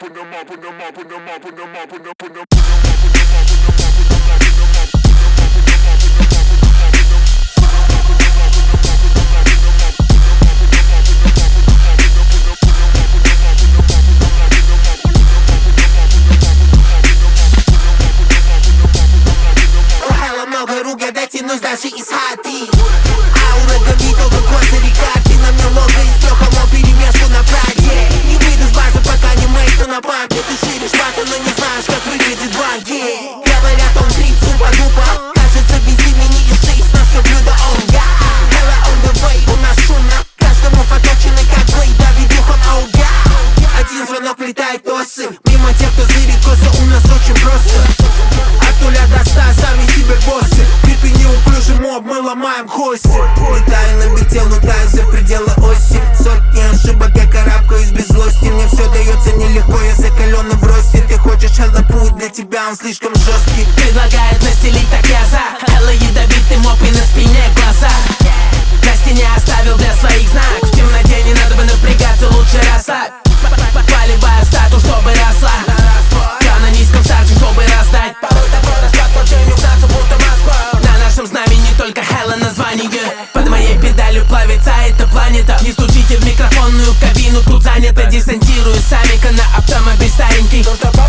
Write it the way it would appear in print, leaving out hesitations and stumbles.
Много ругать, дотянусь даже из хаты. Аура горит, только козыри карты. На мне лого из трех омо перемешку на праде. Не выйду с базы, пока не мейт, на банке. Ты ширишь мату, но не знаешь, как выглядит банки. Говорят, он трип, супа-дупа. Кажется, без имени и 6 на все блюдо он га. Hella on the way, у нас шумно. Каждому фоточенный как Блейд, да видюхом ауга. Один звонок летает осы. Мимо тех, кто зырит косы, у нас очень просто. От 0 до 100 сами себе боссы. Битвы неуклюжим моб, мы ломаем кости. Летаю на бите, лутаю за пределы оси. Сотни ошибок, я карабкаюсь без злости. Мне все дается нелегко, я закален в росте. Ты хочешь hella путь, для тебя он слишком жесткий. Предлагает настелить так я за. Hella ядовитый моп и на спине глаза. На стене оставил для своих знак. В темноте не надо бы напрягаться, лучше расслабь. Поливая стату, чтобы росла. Я на низком старте, чтобы раздать. Порой такой расклад, вообще не угнаться, будто Москва. На нашем знамени только Hella название. Под моей педалью плавится эта планета. Не стучите в микрофонную кабину, тут занято. Десантирую самика на автомобиль старенький.